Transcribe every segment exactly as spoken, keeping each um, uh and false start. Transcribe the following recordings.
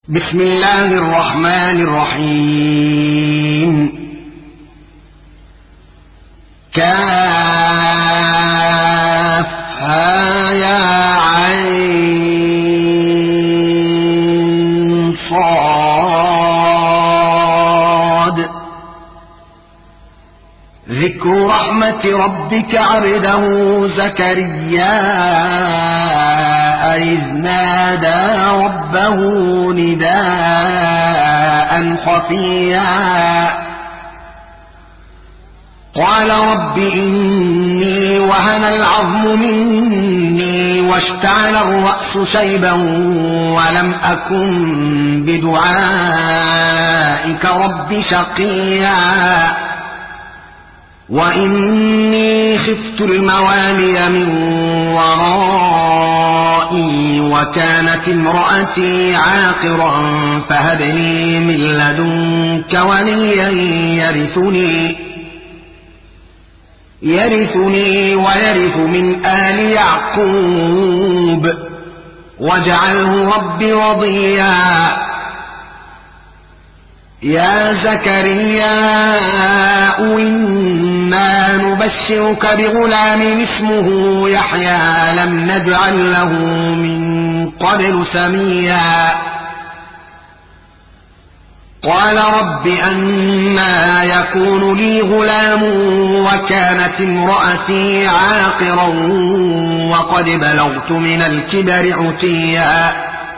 بسم الله الرحمن الرحيم. كافها يا عين صاد. ذكر رحمة ربك عبده زكريا إذ نادى ربه نداء خفيا قال رب إني وهن العظم مني واشتعل الرأس شيبا ولم أكن بدعائك رب شقيا وإني خفت الموالي من ورائي وكانت امرأتي عاقرا فهب لي من لدنك وليا يرثني يرثني ويرث من آل يعقوب واجعله رب رضيا. يا زكريا إنا نبشرك بغلام اسمه يحيى لم نجعل له من قبل سميا. قال رب أنى يكون لي غلام وكانت امرأتي عاقرا وقد بلغت من الكبر عتيا.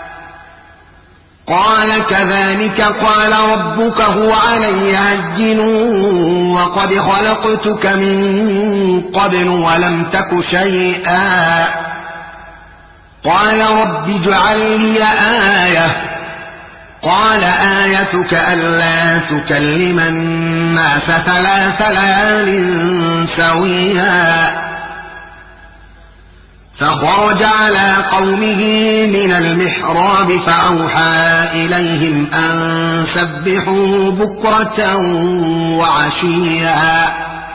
قال كذلك قال ربك هو علي هين وقد خلقتك من قبل ولم تك شيئا. قال رب اجعل لي آية. قال آيتك ألا تكلم الناس ثلاث ليال سويا. فخرج على قومه من المحراب فأوحى إليهم أن سبحوا بكرة وعشيا.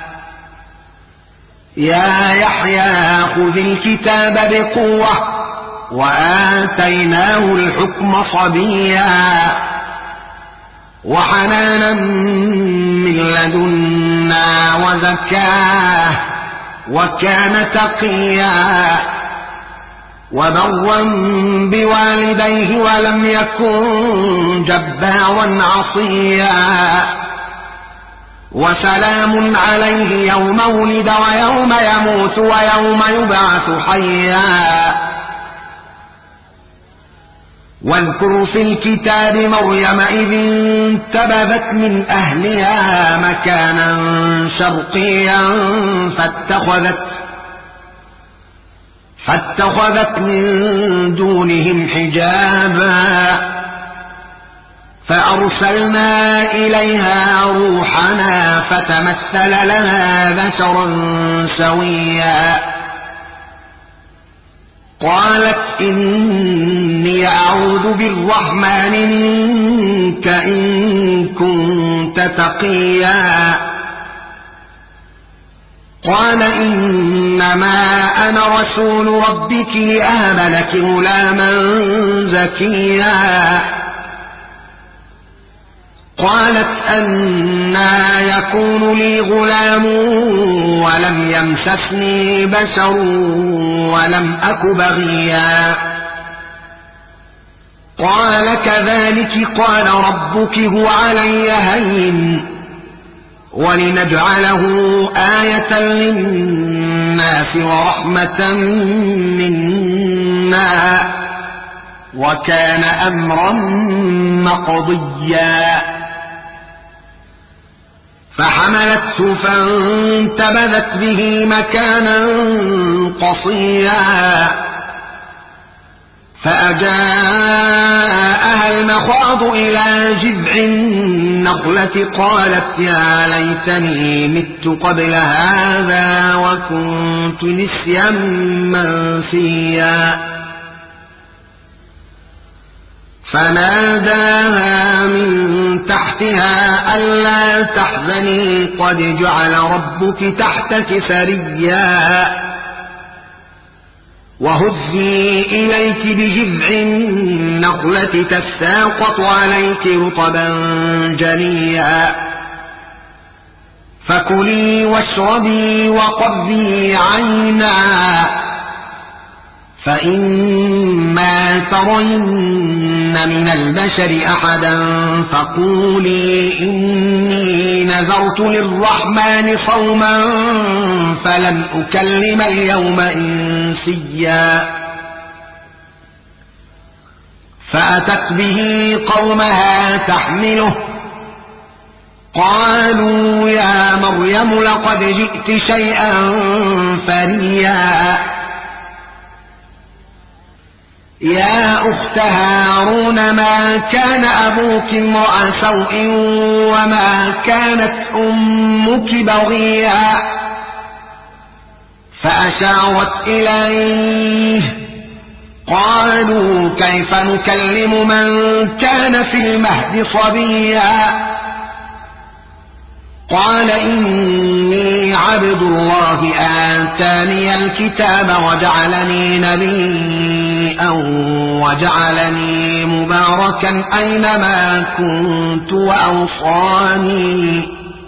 يا يحيى خذ الكتاب بقوة وآتيناه الحكم صبيا وحنانا من لدنا وزكاه وكان تقيا وبرا بوالديه ولم يكن جبارا عصيا. وسلام عليه يوم ولد ويوم يموت ويوم يبعث حيا. واذكر في الكتاب مريم إذ انتبذت من أهلها مكانا شرقيا فاتخذت فاتخذت من دونهم حجابا فأرسلنا إليها روحنا فتمثل لها بشرا سويا. قالت إني أعوذ بالرحمن منك إن كنت تقيا. قال إنما أنا رسول ربك لأهب لك غلاما زكيا. قالت أنى يكون لي غلام ولم يمسسني بشر ولم أك بغيا. قال كذلك قال ربك هو علي هين ولنجعله آية للناس ورحمة منا وكان أمرا مقضيا. فحملته فانتبذت به مكانا قصيا. فأجاءها المخاض إلى جذع النخلة قالت يا ليتني مت قبل هذا وكنت نسيا منسيا. فناداها من تحتها ألا تحزني قد جعل ربك تحتك سريا. وهزي إليك بجذع النخلة تساقط عليك رطبا جنيا فكلي واشربي وقضي عينا فإما ترين من البشر أحدا فقولي إني نذرت للرحمن صوما فلن أكلم اليوم إنسيا فأتت به قومها تحمله قالوا يا مريم لقد جئت شيئا فريا يا أخت هارون ما كان أبوك امرأ سوء وما كانت أمك بغيا فأشارت إليه قالوا كيف نكلم من كان في المهد صبيا قال إني عبد الله آتاني الكتاب وجعلني نبيا وجعلني مباركا أينما كنت وأوصاني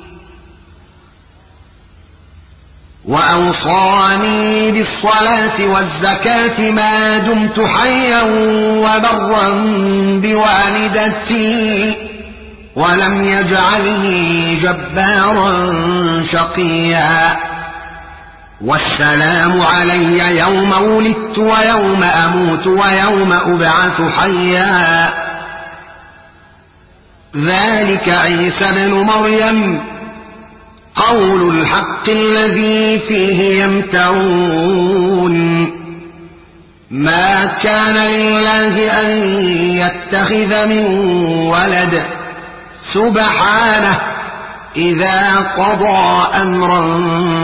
وأوصاني بالصلاة والزكاة ما دمت حيا وبرا بوالدتي ولم يجعلني جبارا شقيا والسلام علي يوم ولدت ويوم أموت ويوم أبعث حيا ذلك عيسى بن مريم قول الحق الذي فيه يمترون ما كان لله أن يتخذ من ولد سبحانه إذا قضى أمرا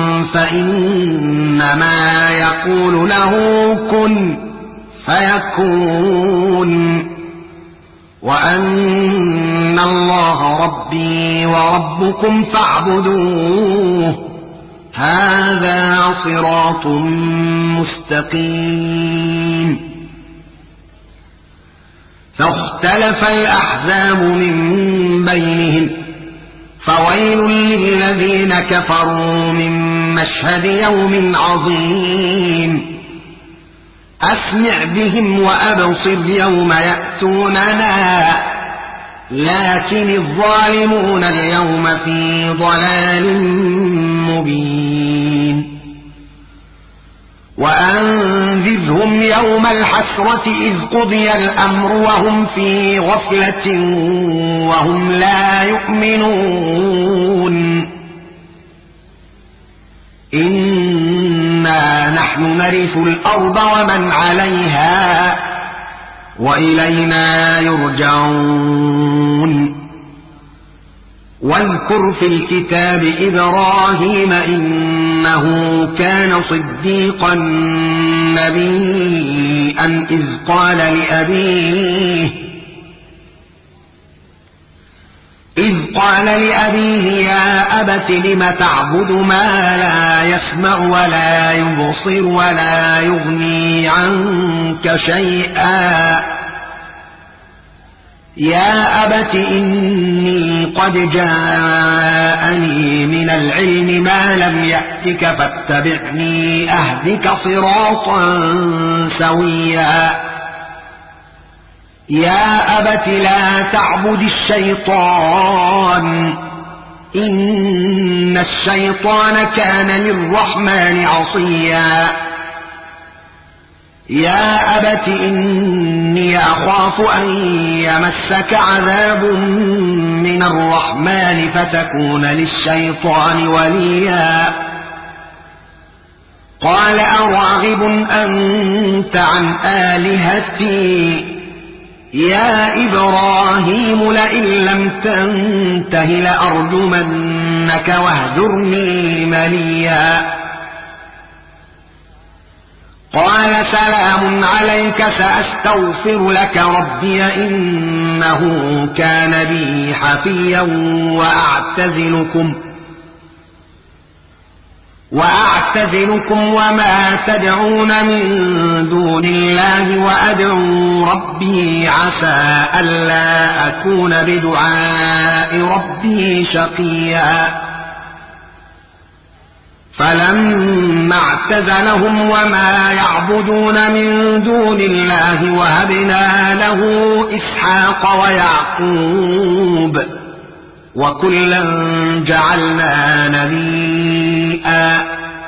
فإنما يقول له كن فيكون وأن الله ربي وربكم فاعبدوه هذا صراط مستقيم فاختلف الأحزاب من بينهم فويل للذين كفروا من مشهد يوم عظيم أسمع بهم وأبصر يوم يأتوننا لكن الظالمون اليوم في ضلال مبين وأنذرهم يوم الحسرة إذ قضي الأمر وهم في غفلة وهم لا يؤمنون إنا نحن نرث الأرض ومن عليها وإلينا يرجعون واذكر في الكتاب إبراهيم إنه كان صديقا نبيا إذ قال لأبيه إذ قال لأبيه يا أبت لم تعبد ما لا يسمع ولا يبصر ولا يغني عنك شيئا يا أبت إني قد جاءني من العلم ما لم يأتك فاتبعني أهدك صراطا سويا يا أبت لا تعبد الشيطان إن الشيطان كان للرحمن عصيا يا أبت إني أخاف أن يمسك عذاب من الرحمن فتكون للشيطان وليا قال أراغب أنت عن آلهتي يا إبراهيم لئن لم تنته لأرجمنك واهجرني مليا قال سلام عليك سأستغفر لك ربي إنه كان بي حفيا وأعتزلكم وأعتزلكم وما تدعون من دون الله وأدعو ربي عسى ألا أكون بدعاء ربي شقيا فلما اعتزلهم وما يعبدون من دون الله وهبنا له إسحاق ويعقوب وكلا جعلنا نبيئا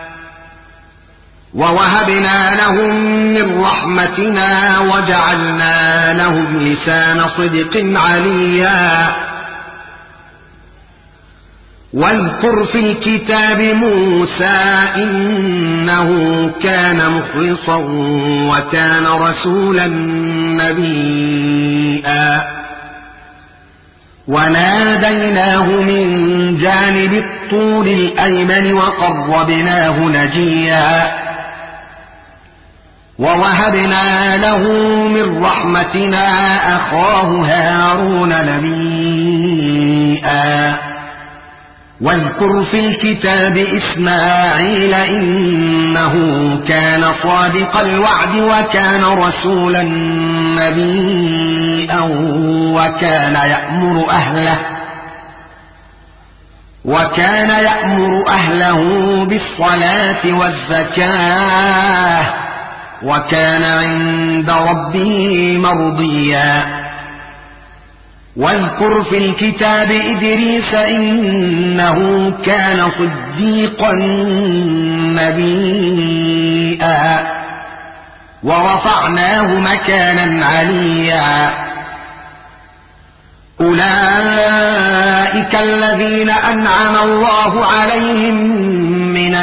ووهبنا لهم من رحمتنا وجعلنا لهم لسان صدق عليا واذكر في الكتاب موسى إنه كان مخلصا وكان رسولا نبيئا وناديناه من جانب الطور الأيمن وقربناه نجيا ووهبنا له من رحمتنا أخاه هارون نبيئا واذكر في الكتاب إسماعيل إنه كان صادق الوعد وكان رسولا نبيئا وكان يأمر أهله وكان يأمر أهله بالصلاة والزكاة وكان عند ربه مرضيا واذكر في الكتاب إدريس إنه كان صديقا نبيئا ورفعناه مكانا عليا أولئك الذين أنعم الله عليهم من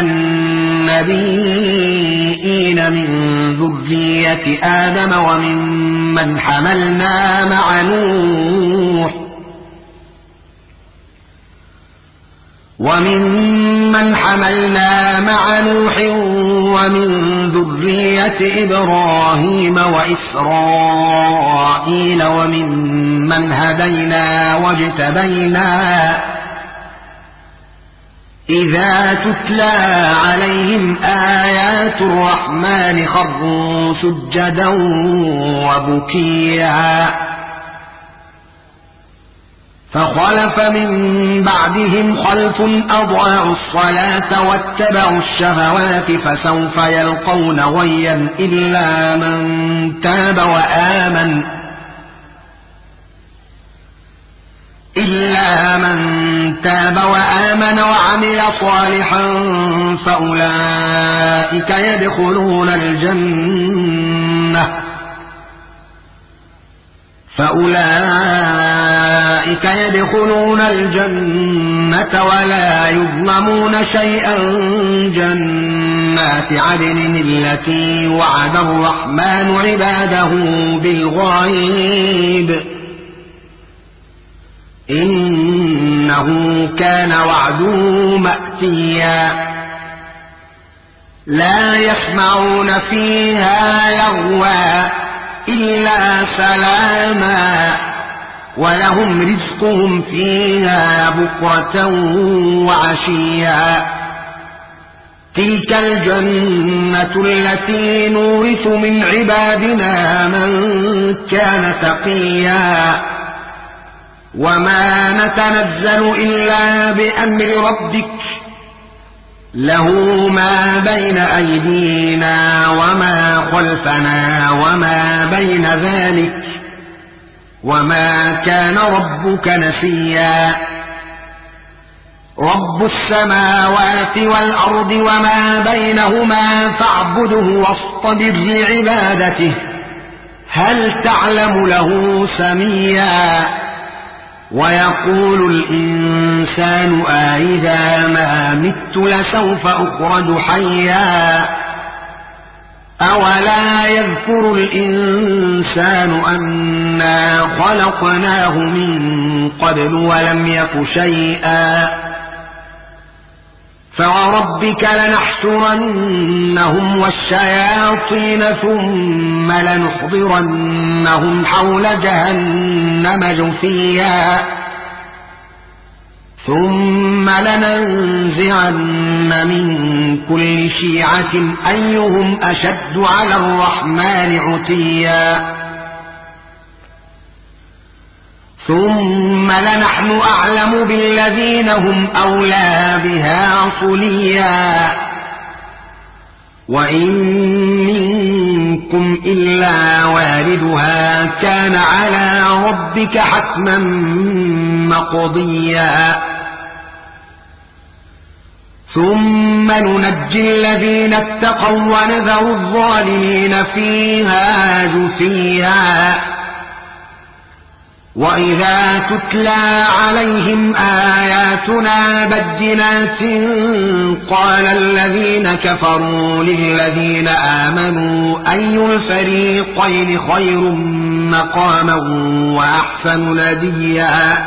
النبيين من ذرية آدم وممن حملنا مع نوح وممن حملنا مع نوح ومن ذرية إبراهيم وإسرائيل وممن هدينا واجتبينا إذا تتلى عليهم آيات الرحمن خروا سجدا وبكيا فخلف من بعدهم خلف أضاعوا الصلاة واتبعوا الشهوات فسوف يلقون غيا إلا من تاب وآمن إلا من تاب وآمن وعمل صالحا فأولئك يدخلون الجنة فأولئك يدخلون الجنة ولا يظلمون شيئا جنات عدن التي وعد الرحمن عباده بالغيب إنه كان وعده مأتيا لا يسمعون فيها لغوا إلا سلاما ولهم رزقهم فيها بكرة وعشيا تلك الجنة التي نورث من عبادنا من كان تقيا وما نتنزل إلا بأمر ربك له ما بين أيدينا وما خلفنا وما بين ذلك وما كان ربك نسيا رب السماوات والأرض وما بينهما فاعبده واصطبر لعبادته هل تعلم له سميا ويقول الإنسان أإذا ما مت لسوف أخرج حيا أولا يذكر الإنسان أنا خلقناه من قبل ولم يك شيئا فوربك لنحشرنهم والشياطين ثم لنحضرنهم حول جهنم جثيا ثم لننزعن من كل شيعة أيهم أشد على الرحمن عتيا ثم لنحن أعلم بالذين هم أولى بها صليا وإن منكم إلا واردها كان على ربك حتما مقضيا ثم ننجي الذين اتقوا ونذر الظالمين فيها جثيا وإذا تتلى عليهم آياتنا بينات قال الذين كفروا للذين آمنوا أي الفريقين خير مقاما وأحسن نديا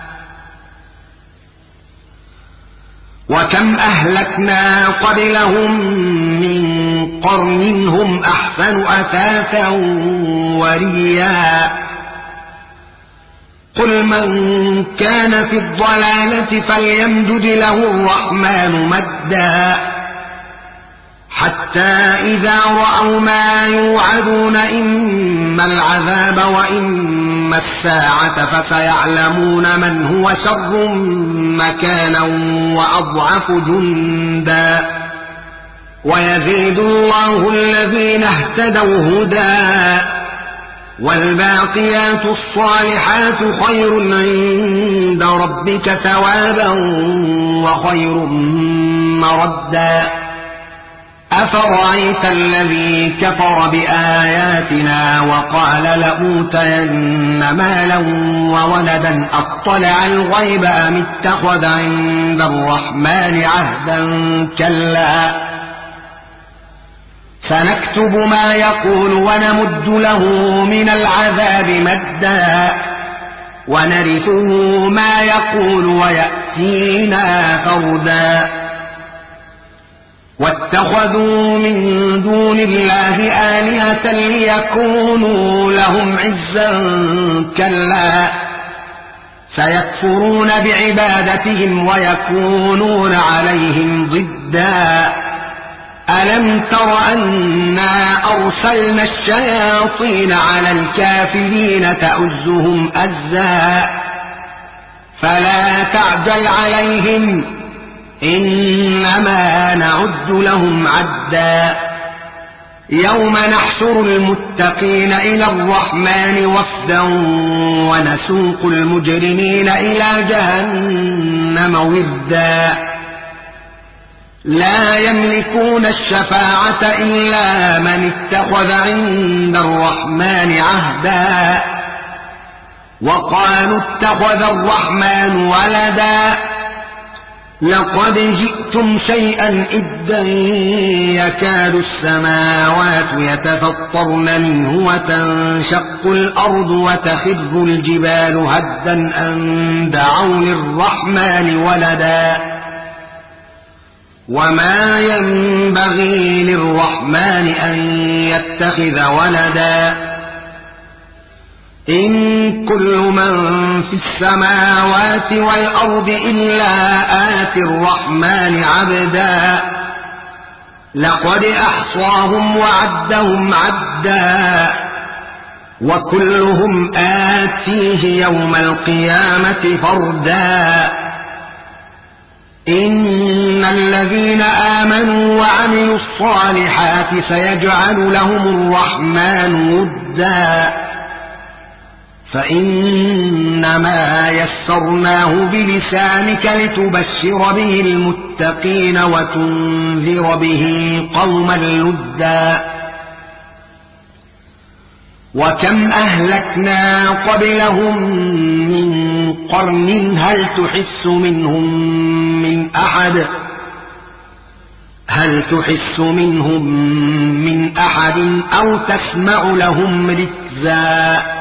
وكم أهلكنا قبلهم من قرن هم أحسن أثاثا وريا قل من كان في الضلالة فليمدد له الرحمن مدا حتى إذا رأوا ما يوعدون إما العذاب وإما الساعة فسيعلمون من هو شر مكانا وأضعف جندا ويزيد الله الذين اهتدوا هدى والباقيات الصالحات خير عند ربك ثوابا وخير مردا أفرأيت الذي كفر بآياتنا وقال لأوتين مالا وولدا أطلع الغيب أم اتخذ عند الرحمن عهدا كلا سنكتب ما يقول ونمد له من العذاب مدا ونرثه ما يقول ويأتينا فردا واتخذوا من دون الله آلهة ليكونوا لهم عزا كلا سيكفرون بعبادتهم ويكونون عليهم ضدا ألم تر أنا أرسلنا الشياطين على الكافرين تؤزهم أزا فلا تعجل عليهم إنما نعد لهم عدا يوم نحشر المتقين إلى الرحمن وفدا ونسوق المجرمين إلى جهنم وردا لا يملكون الشفاعة إلا من اتخذ عند الرحمن عهدا وقالوا اتخذ الرحمن ولدا لقد جئتم شيئا إدا يكاد السماوات يتفطرن منه وتنشق الأرض وتخر الجبال هدا أن دعوا للرحمن ولدا وما ينبغي للرحمن أن يتخذ ولدا إن كل من في السماوات والأرض إلا آتي الرحمن عبدا لقد أحصاهم وعدهم عدا وكلهم آتيه يوم القيامة فردا إن الذين آمنوا وعملوا الصالحات سيجعل لهم الرحمن ودا فإنما يسرناه بلسانك لتبشر به المتقين وتنذر به قوما لدا وكم أهلكنا قبلهم من قرن هل تحس منهم من أحد هل تحس منهم من أحد أو تسمع لهم ركزا